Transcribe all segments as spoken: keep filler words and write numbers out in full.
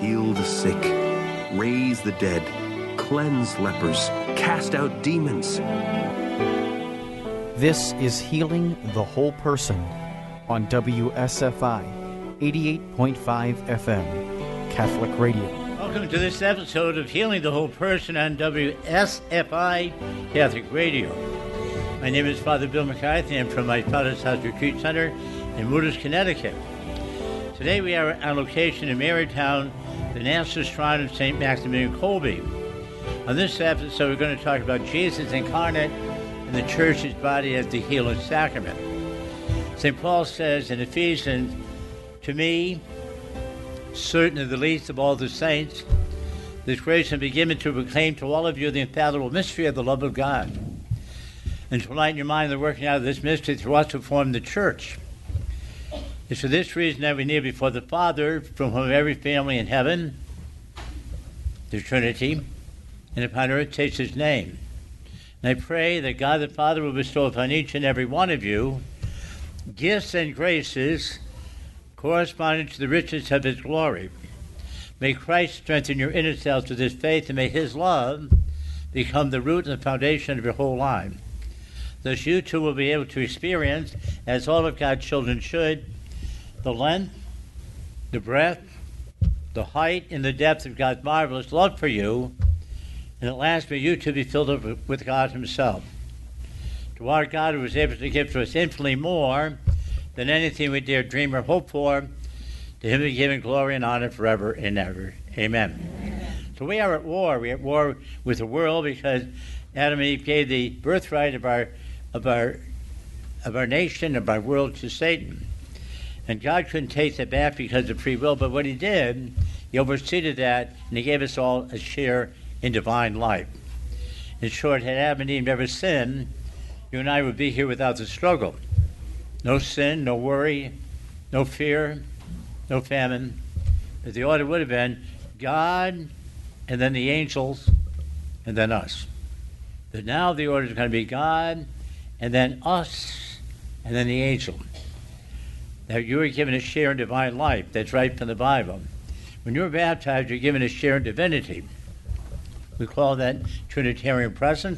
heal the sick, raise the dead, cleanse lepers, cast out demons. This is Healing the Whole Person on W S F I eighty-eight point five F M, Catholic Radio. Welcome to this episode of Healing the Whole Person on W S F I Catholic Radio. My name is Father Bill McCarthy. I'm from my Father's House Retreat Center in Wooders, Connecticut. Today we are on location in Marytown, the National Shrine of Saint Maximilian Kolbe. On this episode, we're going to talk about Jesus incarnate and the Church's body as the healing sacrament. Saint Paul says in Ephesians, "To me, certain of the least of all the saints, this grace will be given to proclaim to all of you the infallible mystery of the love of God, and to enlighten your mind in the working out of this mystery through us who form the Church. It's for this reason that we kneel before the Father, from whom every family in heaven, the Trinity, and upon earth takes his name. And I pray that God the Father will bestow upon each and every one of you gifts and graces corresponding to the riches of his glory. May Christ strengthen your inner selves with his faith, and may his love become the root and the foundation of your whole life. Thus you too will be able to experience, as all of God's children should, the length, the breadth, the height, and the depth of God's marvelous love for you, and at last may you too be filled up with God himself. To our God, who is able to give to us infinitely more than anything we dare dream or hope for, to him be given glory and honor forever and ever. Amen. Amen. So we are at war. We are at war with the world because Adam and Eve gave the birthright of our of our of our nation, of our world, to Satan. And God couldn't take that back because of free will, but what he did, he overseeded that, and he gave us all a share in divine life. In short, had Adam and Eve never sinned, you and I would be here without the struggle. No sin, no worry, no fear, no famine. But the order would have been God, and then the angels, and then us. But now the order is going to be God, and then us, and then the angel. That you are given a share in divine life. That's right from the Bible. When you're baptized, you're given a share in divinity. We call that Trinitarian presence.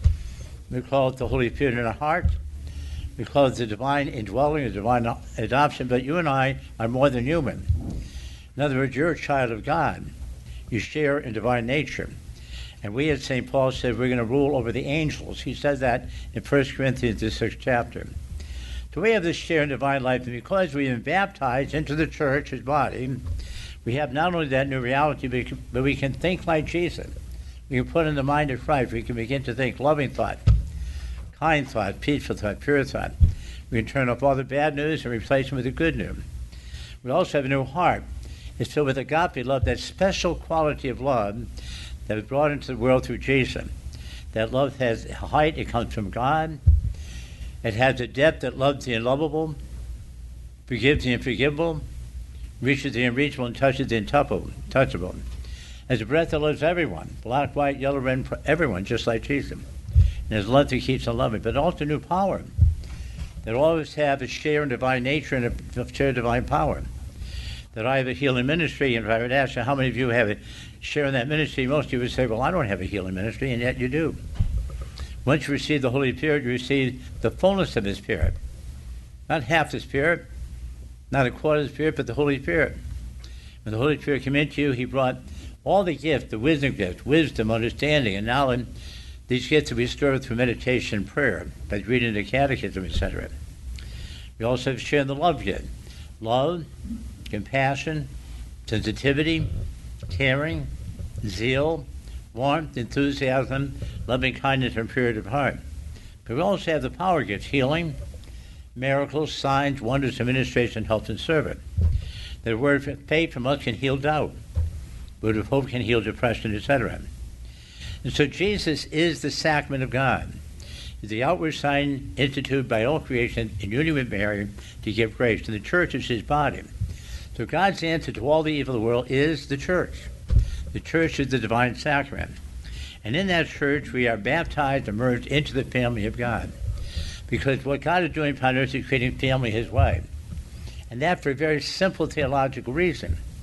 We call it the Holy Spirit in our heart. We call it the divine indwelling, the divine adoption. But you and I are more than human. In other words, you're a child of God. You share in divine nature. And we, as Saint Paul said, we're going to rule over the angels. He says that in First Corinthians, the sixth chapter. So we have this share in divine life, and because we've been baptized into the Church, his body, we have not only that new reality, but we can, but we can think like Jesus. We can put in the mind of Christ. We can begin to think loving thought, kind thought, peaceful thought, pure thought. We can turn off all the bad news and replace them with the good news. We also have a new heart. It's filled with agape love, that special quality of love that was brought into the world through Jesus. That love has a height, it comes from God. It has a depth that loves the unlovable, forgives the unforgivable, reaches the unreachable, and touches the untouchable. As a breath that loves everyone, black, white, yellow, red, everyone, just like Jesus. And his love that keeps on loving, but also new power. That all of us have a share in divine nature and a share in divine power. That I have a healing ministry, and if I would ask you how many of you have a share in that ministry, most of you would say, well, I don't have a healing ministry, and yet you do. Once you receive the Holy Spirit, you receive the fullness of the Spirit. Not half the Spirit, not a quarter of the Spirit, but the Holy Spirit. When the Holy Spirit came into you, he brought all the gifts, the wisdom gifts, wisdom, understanding, and knowledge. These gifts will be stirred through meditation and prayer, by reading the catechism, et cetera. We also have shared the love gift. Love, compassion, sensitivity, caring, zeal, warmth, enthusiasm, loving kindness, and purity of heart. But we also have the power gifts: healing, miracles, signs, wonders, administration, help, and servant. The word of faith from us can heal doubt. The word of hope can heal depression, et cetera. And so Jesus is the sacrament of God. He's the outward sign instituted by all creation in union with Mary to give grace. And the Church is his body. So God's answer to all the evil of the world is the Church. The Church is the divine sacrament. And in that Church, we are baptized and merged into the family of God. Because what God is doing upon earth is creating family his way. And that for a very simple theological reason.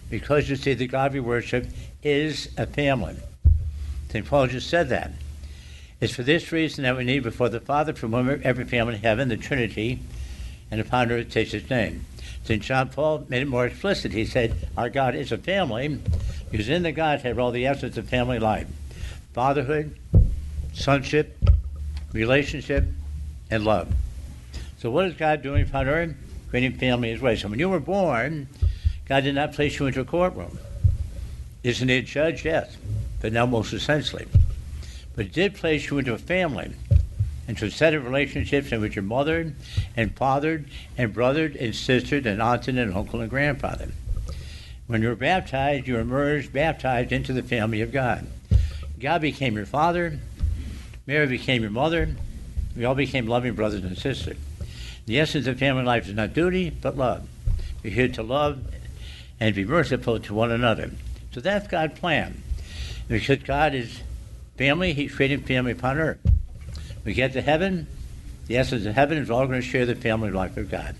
because you see the God we worship is a family. Saint Paul just said that. It's for this reason that we need before the Father, from whom every family in heaven, the Trinity, and upon earth takes his name. Saint John Paul made it more explicit. He said, our God is a family, because in the Godhead are all the essence of family life. Fatherhood, sonship, relationship, and love. So what is God doing upon earth? Creating family his way. So when you were born, God did not place you into a courtroom. Isn't he a judge? Yes, but not most essentially. But he did place you into a family, into a set of relationships in which you're mothered and fathered and brothered and sistered and aunted and uncle and grandfather. When you were baptized, you were immersed, baptized into the family of God. God became your father. Mary became your mother. We all became loving brothers and sisters. The essence of family life is not duty, but love. We're here to love and be merciful to one another. So that's God's plan. Because God is family, he's creating family upon earth. We get to heaven, the essence of heaven is all going to share the family life of God.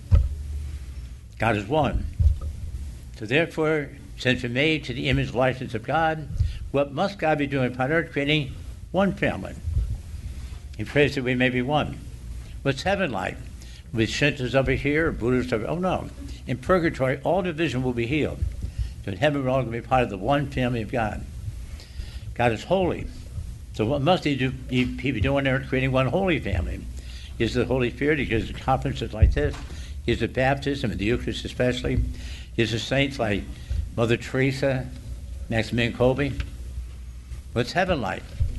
God is one. So therefore, since we're made to the image and likeness of God, what must God be doing upon earth? Creating one family. He prays that we may be one. What's heaven like? With Shintos over here, or Buddhists over, oh no. In purgatory, all division will be healed. So in heaven, we're all going to be part of the one family of God. God is holy. So what must he do? He, he be doing there, creating one holy family? He gives the Holy Spirit. He gives the conferences like this. He gives the baptism and the Eucharist especially. He gives the saints like Mother Teresa, Maximilian Kolbe. What's heaven like?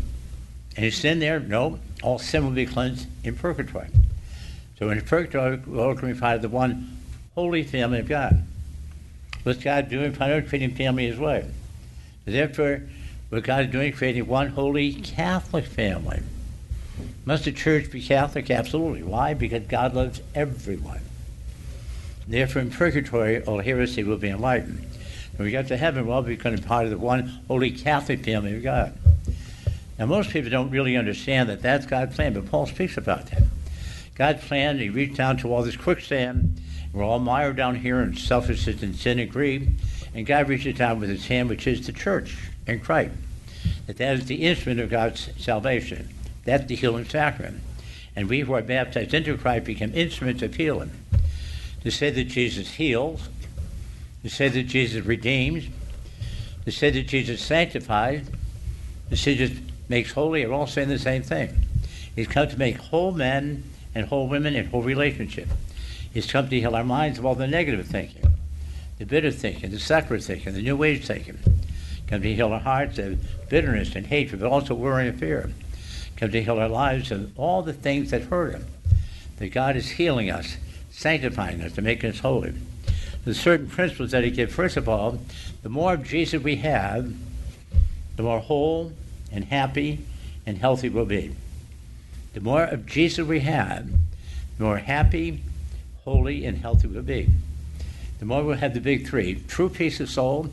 Any sin there? No. All sin will be cleansed in purgatory. So in purgatory, we're all going to be part of the one holy family of God. What's God doing? Creating family his way. Therefore, what God is doing, creating one holy Catholic family. Must the church be Catholic? Absolutely. Why? Because God loves everyone. Therefore, in purgatory, all heresy will be enlightened. When we get to heaven, we'll all become part of the one holy Catholic family of God. Now, most people don't really understand that that's God's plan, but Paul speaks about that. God's plan, he reached down to all this quicksand. We're all mired down here in selfishness and sin and greed. And God reaches down with his hand, which is the church in Christ. That that is the instrument of God's salvation. That's the healing sacrament. And we who are baptized into Christ become instruments of healing. To say that Jesus heals, to say that Jesus redeems, to say that Jesus sanctifies, to say Jesus makes holy, are all saying the same thing. He's come to make whole men and whole women in whole relationship. He's come to heal our minds of all the negative thinking, the bitter thinking, the secular thinking, the new age thinking. Come to heal our hearts of bitterness and hatred, but also worry and fear. Come to heal our lives of all the things that hurt him. That God is healing us, sanctifying us, and making us holy. There's certain principles that he gives. First of all, the more of Jesus we have, the more whole and happy and healthy we'll be. The more of Jesus we have, the more happy, holy, and healthy we'll be. The more we'll have the big three: true peace of soul,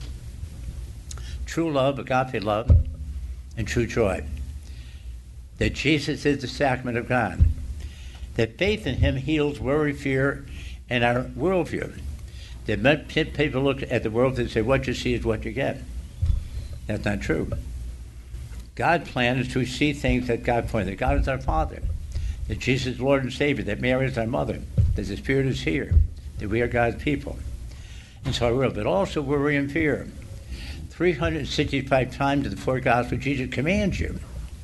true love, agape love, and true joy. That Jesus is the sacrament of God. That faith in him heals worry, fear, and our worldview. That people look at the world and say, what you see is what you get. That's not true. God's plan is to see things that God pointed. That God is our Father. That Jesus is Lord and Savior. That Mary is our mother. That the Spirit is here. That we are God's people. And so I will. But also worry and fear. three hundred sixty-five times in the four Gospels, Jesus commands you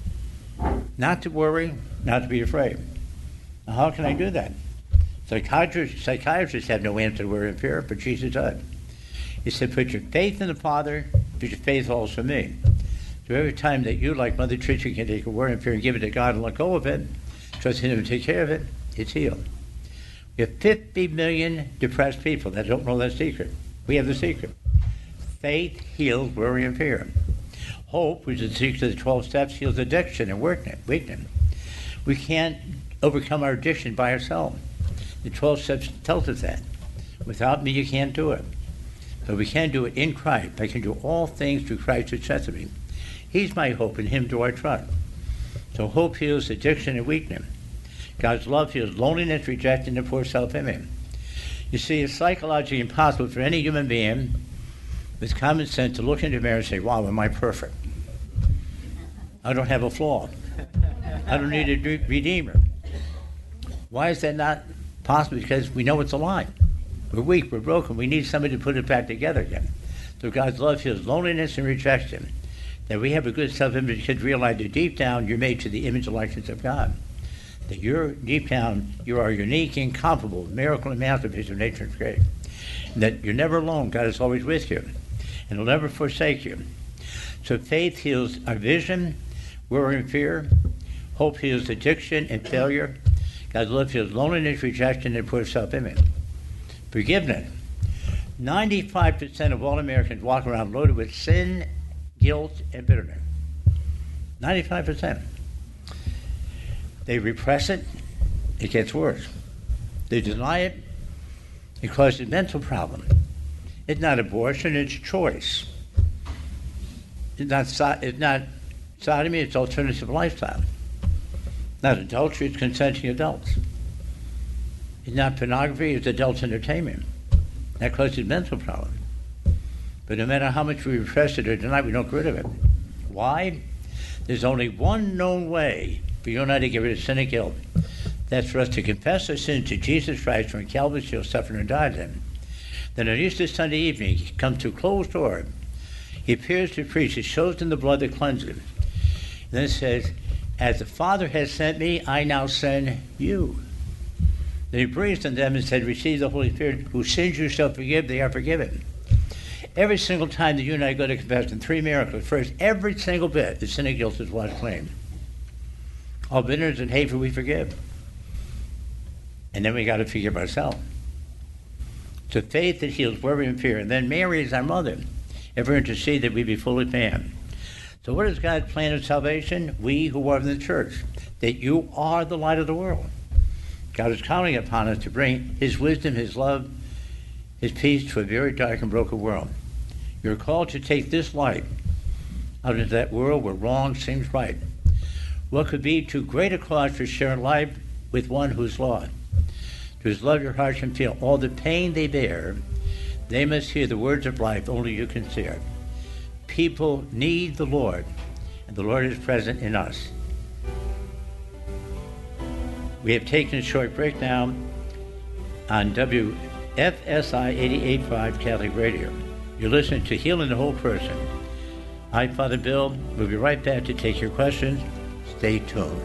not to worry, not to be afraid. Now, how can I do that? Psychiatrists, psychiatrists have no answer to worry and fear, but Jesus does. He said, put your faith in the Father, put your faith also in me. So every time that you, like Mother Teresa, can take a worry and fear and give it to God and let go of it, trust him to take care of it, it's healed. We have fifty million depressed people that don't know that secret. We have the secret. Faith heals worry and fear. Hope, which is the secret of the twelve steps, heals addiction and weakness. We can't overcome our addiction by ourselves. The twelve steps tells us that. Without me, you can't do it. But we can do it in Christ. I can do all things through Christ who strengthens me. He's my hope, in him do I trust. So hope heals addiction and weakness. God's love heals loneliness, rejection, and poor self-image. You see, it's psychologically impossible for any human being with common sense to look into the mirror and say, wow, am I perfect? I don't have a flaw. I don't need a re- redeemer. Why is that not possible? Because we know it's a lie. We're weak, we're broken, we need somebody to put it back together again. So God's love feels loneliness and rejection. That we have a good self-image because realize that deep down you're made to the image and likeness of God. That you're deep down, you are unique, incomparable, miracle and masterpiece of nature's great. And that you're never alone, God is always with you. And He'll never forsake you. So faith heals our vision, worry and fear. Hope heals addiction and failure. God's love heals loneliness, rejection, and poor self-image. Forgiveness. ninety-five percent of all Americans walk around loaded with sin, guilt, and bitterness. ninety-five percent. They repress it, it gets worse. They deny it, it causes mental problem. It's not abortion, it's choice. It's not, so, it's not sodomy, it's alternative lifestyle. Not adultery, it's consenting adults. It's not pornography, it's adult entertainment. That causes mental problem. But no matter how much we repress it or deny it, we don't get rid of it. Why? There's only one known way for you and I to get rid of sin and guilt. That's for us to confess our sin to Jesus Christ when Calvary's Hill suffered and died then. Then on Easter Sunday evening, He comes to a closed door. He appears to preach. He shows them the blood that cleanses. And then it says, as the Father has sent me, I now send you. Then He breathed on them and said, receive the Holy Spirit, whose sins you shall forgive, they are forgiven. Every single time that you and I go to confession, three miracles. First, every single bit, the sin and guilt is washed clean. All bitterness and hatred we forgive. And then we got to forgive ourselves. So faith that heals worry and fear. And then Mary is our mother. Ever intercede that we be fully fanned. So what is God's plan of salvation? We who are in the church. That you are the light of the world. God is counting upon us to bring His wisdom, His love, His peace to a very dark and broken world. You're called to take this light out into that world where wrong seems right. What could be too great a cause for sharing life with one who's lost? To His love your heart can feel all the pain they bear. They must hear the words of life only you can share. People need the Lord, and the Lord is present in us. We have taken a short break now on W F S I eighty-eight point five Catholic Radio. You're listening to Healing the Whole Person. I'm Father Bill. We'll be right back to take your questions. Stay tuned.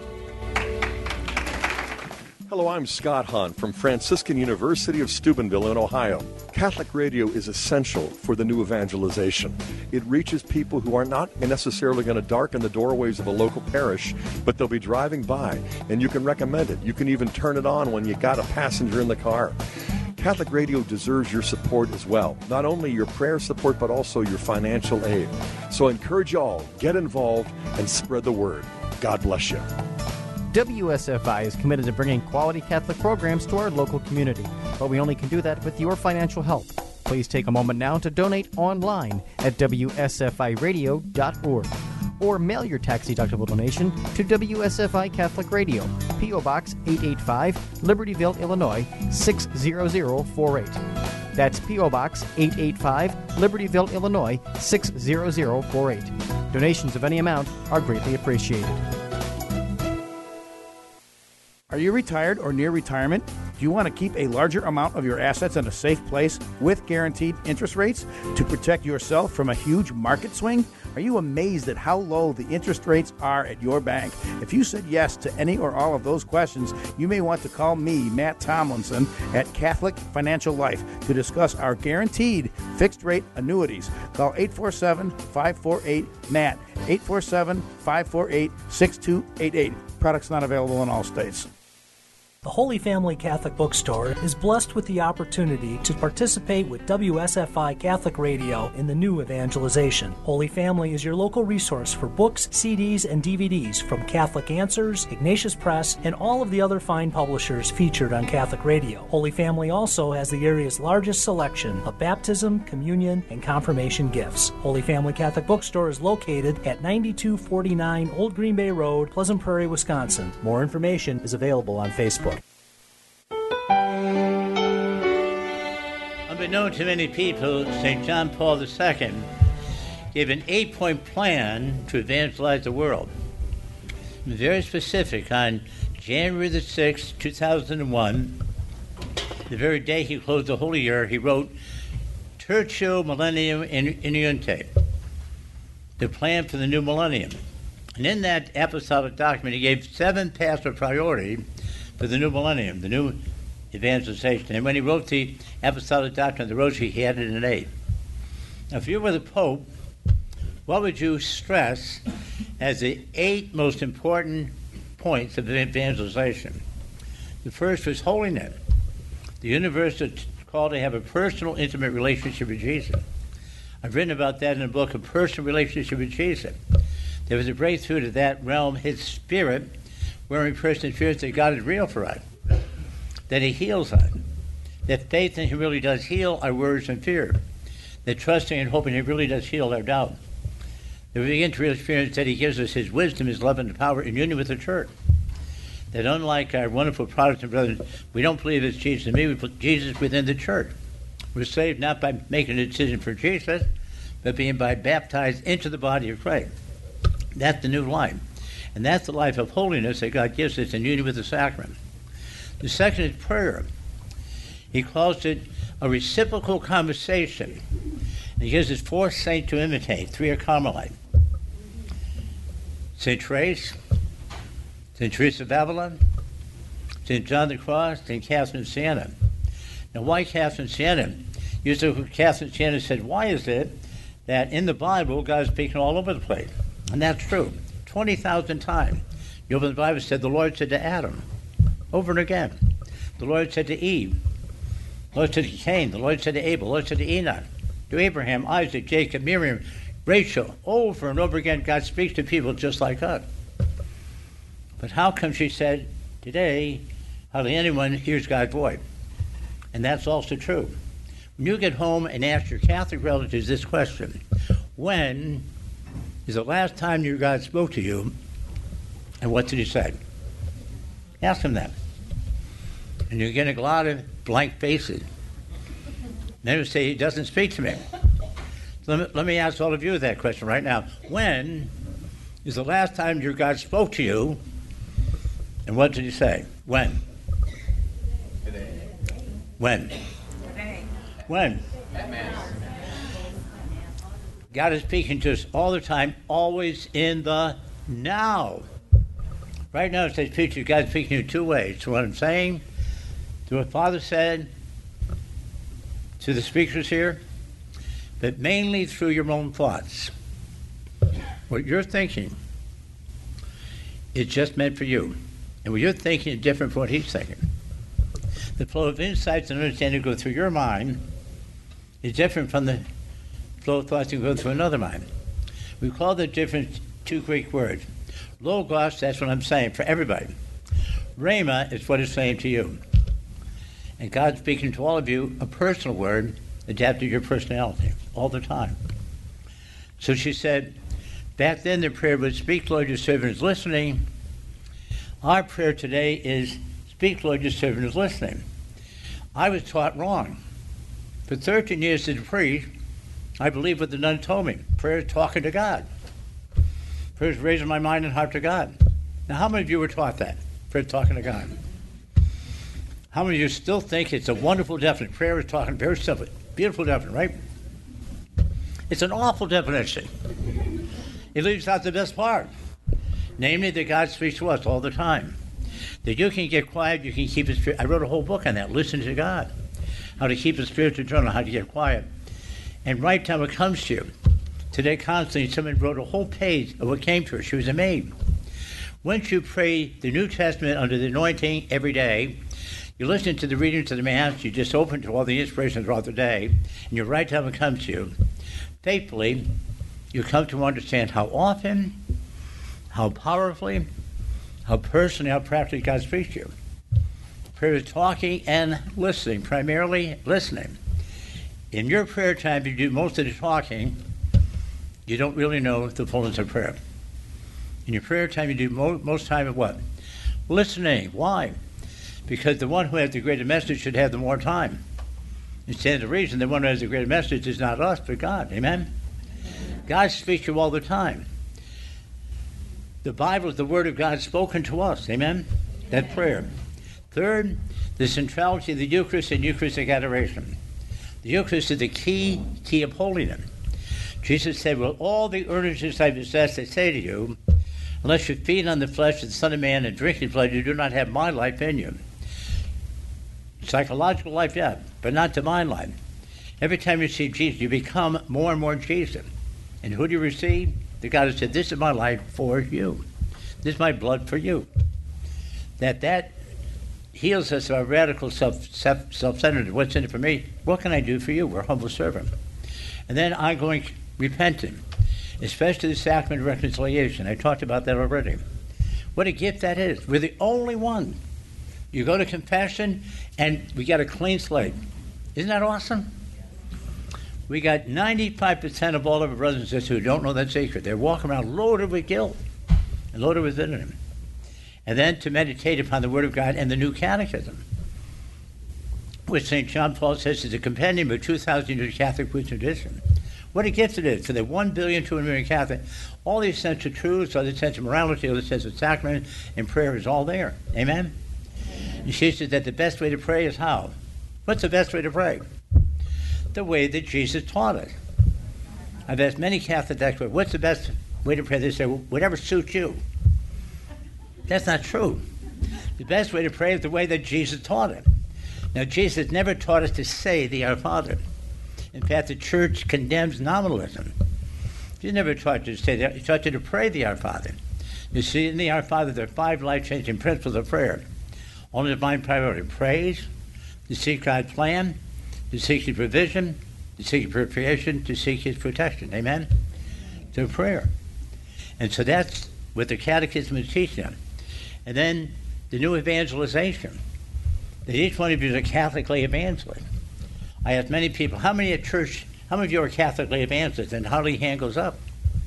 Hello, I'm Scott Hunt from Franciscan University of Steubenville in Ohio. Catholic radio is essential for the new evangelization. It reaches people who are not necessarily going to darken the doorways of a local parish, but they'll be driving by, and you can recommend it. You can even turn it on when you got a passenger in the car. Catholic radio deserves your support as well. Not only your prayer support, but also your financial aid. So I encourage you all, get involved and spread the word. God bless you. W S F I is committed to bringing quality Catholic programs to our local community, but we only can do that with your financial help. Please take a moment now to donate online at W S F I radio dot org or mail your tax-deductible donation to W S F I Catholic Radio, P O. Box eight eighty-five, Libertyville, Illinois, six zero zero four eight. That's P O. Box eight eighty-five, Libertyville, Illinois, six zero zero four eight. Donations of any amount are greatly appreciated. Are you retired or near retirement? Do you want to keep a larger amount of your assets in a safe place with guaranteed interest rates to protect yourself from a huge market swing? Are you amazed at how low the interest rates are at your bank? If you said yes to any or all of those questions, you may want to call me, Matt Tomlinson, at Catholic Financial Life to discuss our guaranteed fixed-rate annuities. Call eight four seven, five four eight, M A T T, eight four seven, five four eight, six two eight eight. Products not available in all states. The Holy Family Catholic Bookstore is blessed with the opportunity to participate with W S F I Catholic Radio in the new evangelization. Holy Family is your local resource for books, C Ds, and D V Ds from Catholic Answers, Ignatius Press, and all of the other fine publishers featured on Catholic Radio. Holy Family also has the area's largest selection of baptism, communion, and confirmation gifts. Holy Family Catholic Bookstore is located at ninety-two forty-nine Old Green Bay Road, Pleasant Prairie, Wisconsin. More information is available on Facebook. On been known to many people, Saint John Paul the Second gave an eight-point plan to evangelize the world. He was very specific. On January the sixth, two thousand one, the very day he closed the holy year, he wrote, Tertio Millennium Uniunte, the plan for the new millennium. And in that apostolic document, he gave seven pastoral priorities for the new millennium, the new evangelization. And when he wrote the apostolic doctrine of the Rosary, he added an eight. Now, if you were the Pope, what would you stress as the eight most important points of evangelization? The first was holiness. The universe is called to have a personal, intimate relationship with Jesus. I've written about that in a book, A Personal Relationship with Jesus. There was a breakthrough to that realm, his spirit, where every person feels that God is real for us, that he heals us, that faith in him really does heal our worries and fear, that trusting and hoping he really does heal our doubt. That we begin to really experience that he gives us his wisdom, his love, and power in union with the church. That unlike our wonderful Protestant brothers, we don't believe it's Jesus and me, we put Jesus within the church. We're saved not by making a decision for Jesus, but being by baptized into the body of Christ. That's the new life. And that's the life of holiness that God gives us in union with the sacrament. The second is prayer. He calls it a reciprocal conversation. And he gives us four saints to imitate. Three are Carmelite. Saint Therese, Saint Teresa of Avila, Saint John the Cross, Saint Catherine of Siena. Now, why Catherine of Siena? You say, Catherine of Siena said, why is it that in the Bible God is speaking all over the place? And that's true. twenty thousand times. You open the Bible, said the Lord said to Adam, over and again. The Lord said to Eve. The Lord said to Cain. The Lord said to Abel. The Lord said to Enoch. To Abraham, Isaac, Jacob, Miriam, Rachel. Over and over again, God speaks to people just like us. But how come she said, today, hardly anyone hears God's voice? And that's also true. When you get home and ask your Catholic relatives this question, when is the last time your God spoke to you, and what did he say? Ask them that. And you're getting a lot of blank faces. Then you say, he doesn't speak to me. So let me, let me ask all of you that question right now. When is the last time your God spoke to you, and what did he say? When? Today. When? Today. When? God is speaking to us all the time, always in the now. Right now, it says, preacher, God's speaking to you two ways. To what I'm saying, to what Father said, to the speakers here, but mainly through your own thoughts. What you're thinking is just meant for you. And what you're thinking is different from what he's thinking. The flow of insights and understanding that go through your mind is different from the flow of thoughts that go through another mind. We call the difference two Greek words. Logos, that's what I'm saying for everybody. Rhema is what it's saying to you. And God's speaking to all of you a personal word adapted to your personality all the time. So she said, back then the prayer was, speak, Lord, your servant is listening. Our prayer today is, speak, Lord, your servant is listening. I was taught wrong. For thirteen years as a priest, I believed what the nun told me. Prayer is talking to God. Prayer is raising my mind and heart to God. Now, how many of you were taught that? Prayer is talking to God. How many of you still think it's a wonderful definition? Prayer is talking, very simple, beautiful definition, right? It's an awful definition. It leaves out the best part. Namely, that God speaks to us all the time. That you can get quiet, you can keep it spirit. I wrote a whole book on that, Listen to God. How to keep a spiritual journal, how to get quiet. And right time it comes to you. Today, constantly, someone wrote a whole page of what came to her. She was a maid. Once you pray the New Testament under the anointing every day, you listen to the readings of the Mass, you just open to all the inspirations throughout the day, and your right time it comes to you. Faithfully, you come to understand how often, how powerfully, how personally, how practically God speaks to you. Prayer is talking and listening, primarily listening. In your prayer time, you do most of the talking, you don't really know the fullness of prayer. In your prayer time, you do mo- most time of what? Listening. Why? Because the one who has the greater message should have the more time. And stand the reason the one who has the greater message is not us, but God. Amen? God speaks to you all the time. The Bible is the Word of God spoken to us. Amen? That prayer. Third, the centrality of the Eucharist and Eucharistic adoration. The Eucharist is the key, key of holiness. Jesus said, "Well, all the earnestness I possess, I say to you, unless you feed on the flesh of the Son of Man and drink his blood, you do not have my life in you." Psychological life, yeah, but not divine life. Every time you see Jesus, you become more and more Jesus. And who do you receive? The God who said, "This is my life for you. This is my blood for you." That that heals us of our radical self, self, self-centeredness. What's in it for me? What can I do for you? We're a humble servant. And then ongoing repenting, especially the sacrament of reconciliation. I talked about that already. What a gift that is. We're the only one. You go to confession, and we got a clean slate. Isn't that awesome? We got ninety-five percent of all of our brothers and sisters who don't know that secret. They're walking around loaded with guilt and loaded with bitterness. And then to meditate upon the Word of God and the New Catechism, which Saint John Paul says is a compendium of two thousand years of Catholic wisdom tradition. What a gift it is for the one billion two hundred million Catholic. All the essential truths, all the sense of morality, all the sense of sacrament and prayer is all there. Amen? And she says that the best way to pray is how? What's the best way to pray? The way that Jesus taught us. I've asked many Catholics that question, what's the best way to pray? They say, whatever suits you. That's not true. The best way to pray is the way that Jesus taught it. Now, Jesus never taught us to say the Our Father. In fact, the Church condemns nominalism. He never taught you to say that. He taught you to pray the Our Father. You see, in the Our Father, there are five life-changing principles of prayer. Only divine priority. Praise, to seek God's plan, to seek his provision, to seek his purification, to seek his protection. Amen? So prayer. And so that's what the Catechism is teaching them. And then the new evangelization. That each one of you is a Catholically evangelist. I asked many people, how many at church, how many of you are Catholically evangelists? And hardly hand goes up.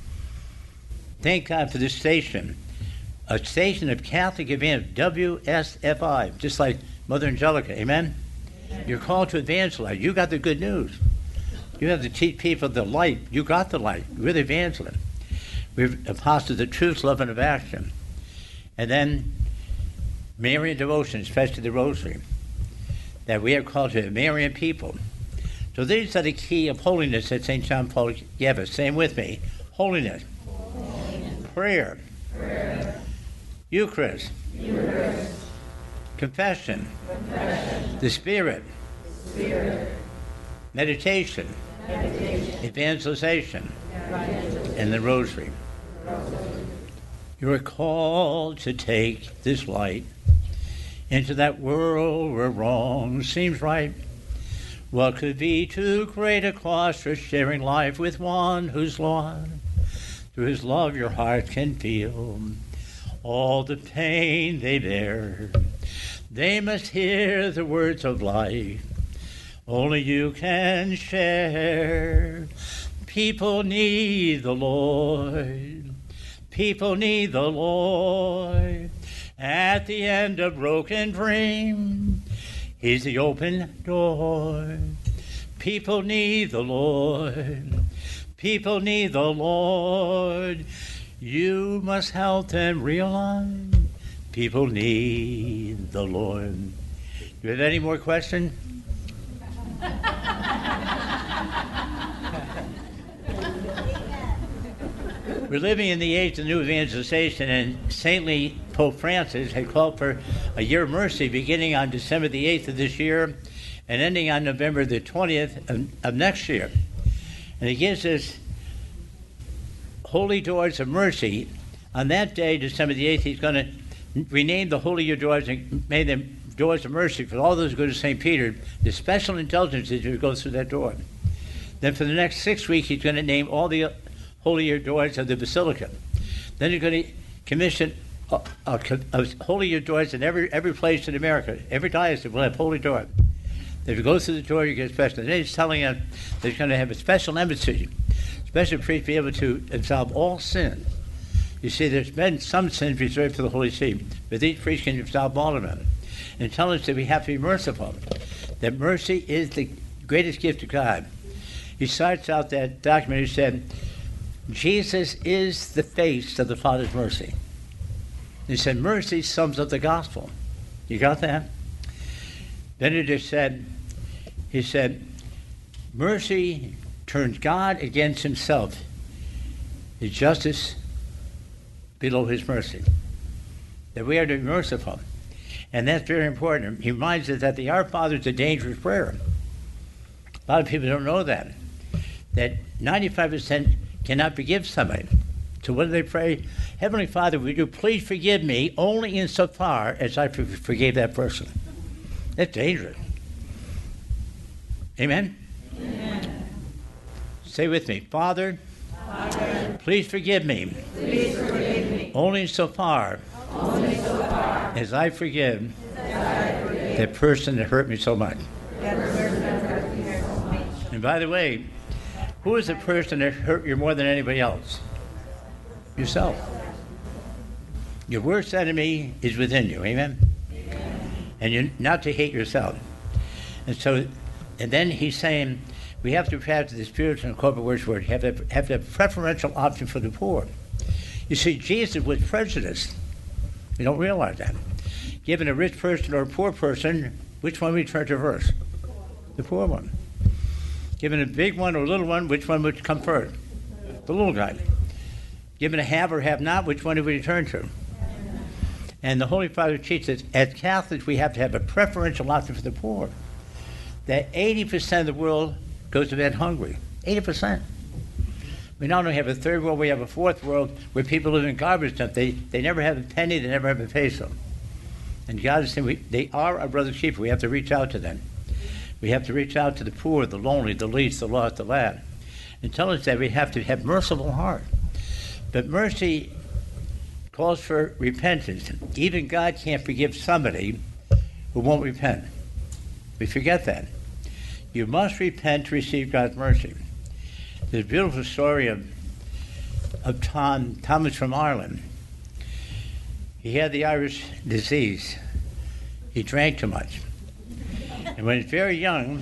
Thank God for this station. A station of Catholic evangelists, W S F I, just like Mother Angelica. Amen? You're called to evangelize. You got the good news. You have to teach people the light. You got the light. We're the evangelists. We're apostles of truth, love, and of action. And then Marian devotion, especially the Rosary, that we are called to Marian people. So these are the key of holiness that Saint John Paul gave us. Say them with me. Holiness. Holiness. Prayer. Prayer. Eucharist. Eucharist. Confession. Confession. The Spirit. The Spirit. Meditation. Meditation. Evangelization. Evangelization. And the Rosary. The Rosary. You are called to take this light into that world where wrong seems right. What could be too great a cost for sharing life with one who's lost? Through his love your heart can feel all the pain they bear. They must hear the words of life only you can share. People need the Lord. People need the Lord. At the end of broken dream, he's the open door. People need the Lord. People need the Lord. You must help them realize people need the Lord. Do you have any more questions? We're living in the age of new evangelization, and saintly Pope Francis had called for a year of mercy beginning on December the eighth of this year and ending on November the twentieth of, of next year. And he gives us holy doors of mercy. On that day, December the eighth, he's going to rename the holy doors and make them doors of mercy for all those who go to Saint Peter. The special indulgences who go through that door. Then for the next six weeks, he's going to name all the holier doors of the Basilica. Then you're going to commission a, a, a holier doors in every every place in America. Every diocese will have holy door. If you go through the door, you get special. And then he's telling us that he's going to have a special embassy, special priest be able to absolve all sins. You see, there's been some sins reserved for the Holy See, but each priest can absolve all of them. And tell us that we have to be merciful. That mercy is the greatest gift of God. He starts out that document, he said, Jesus is the face of the Father's mercy. He said, mercy sums up the gospel. You got that? Then he just said, he said, mercy turns God against himself. His justice below his mercy. That we are to be merciful. And that's very important. He reminds us that the Our Father is a dangerous prayer. A lot of people don't know that. That ninety-five percent cannot forgive somebody. So what do they pray? Heavenly Father, would you please forgive me only insofar as I for- forgave that person? That's dangerous. Amen? Amen. Say with me, Father, Father please forgive me, please forgive me only insofar, only insofar as I forgive, as I forgive that person that hurt me so much. And by the way, who is the person that hurt you more than anybody else? Yourself. Your worst enemy is within you. Amen? Amen. And you're not to hate yourself. And so, and then he's saying, we have to practice the spiritual and corporate worship. Have to have a preferential option for the poor. You see, Jesus was prejudiced. You don't realize that. Given a rich person or a poor person, which one would you turn to first? The poor one. Given a big one or a little one, which one would come first? The little guy. Given a have or have not, which one do we turn to? And the Holy Father teaches us, as Catholics, we have to have a preferential option for the poor. That eighty percent of the world goes to bed hungry. eighty percent. We not only have a third world, we have a fourth world where people live in garbage dumps. They, they never have a penny, they never have a peso. And God is saying, we, they are our brother's keeper. We have to reach out to them. We have to reach out to the poor, the lonely, the least, the lost, the lad. And tell us that we have to have merciful heart. But mercy calls for repentance. Even God can't forgive somebody who won't repent. We forget that. You must repent to receive God's mercy. There's a beautiful story of, of Tom. Tom was from Ireland. He had the Irish disease. He drank too much. And when he was very young,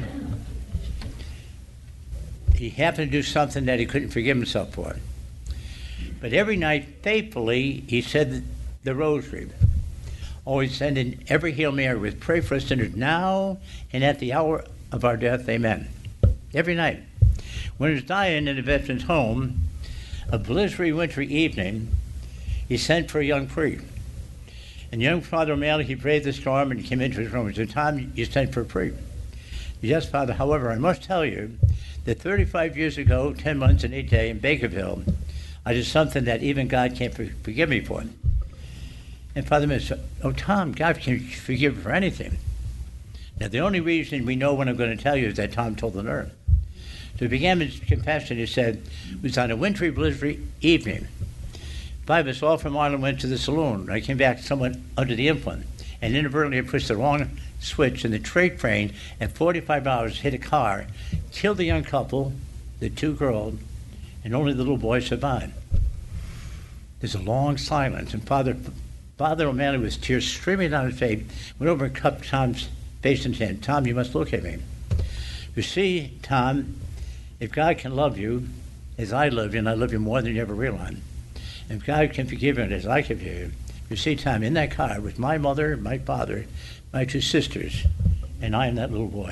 he happened to do something that he couldn't forgive himself for. But every night, faithfully, he said the rosary. Always sending every Hail Mary with pray for us sinners now and at the hour of our death, amen. Every night. When he was dying in a veteran's home, a blizzardly wintry evening, he sent for a young priest. And young Father O'Malley, he braved the storm and came into his room. He said, Tom, you sent for a priest. Yes, Father. However, I must tell you that thirty-five years ago, ten months and eight days in Bakerville, I did something that even God can't forgive me for. And Father said, oh, Tom, God can forgive for anything. Now, the only reason we know when I'm going to tell you is that Tom told the nurse. So he began his confession. He said, it was on a wintry, blizzardly evening. Five of us all from Ireland went to the saloon. I came back somewhat under the influence, and inadvertently I pushed the wrong switch, and the freight train at forty-five dollars hit a car, killed the young couple, the two girls, and only the little boy survived. There's a long silence, and Father Father O'Malley, with tears streaming down his face, went over and cupped Tom's face and said, Tom, you must look at me. You see, Tom, if God can love you as I love you, and I love you more than you ever realized, if God can forgive you as I forgive you, you see, Tom, in that car was my mother, my father, my two sisters, and I am that little boy.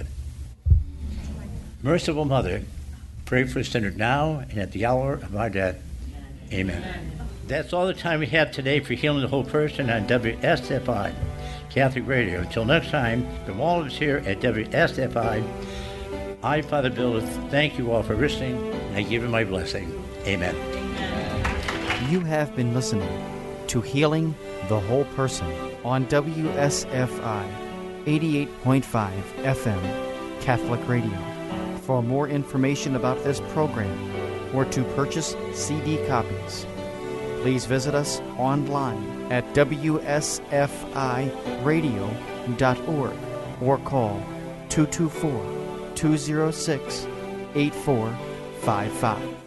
Merciful Mother, pray for us sinners now and at the hour of our death. Amen. Amen. That's all the time we have today for Healing the Whole Person on W S F I Catholic Radio. Until next time, from all of us here at W S F I, I, Father Bill, thank you all for listening, and I give you my blessing. Amen. You have been listening to Healing the Whole Person on W S F I eighty-eight point five F M Catholic Radio. For more information about this program or to purchase C D copies, please visit us online at W S F I radio dot org or call two two four, two zero six, eight four five five.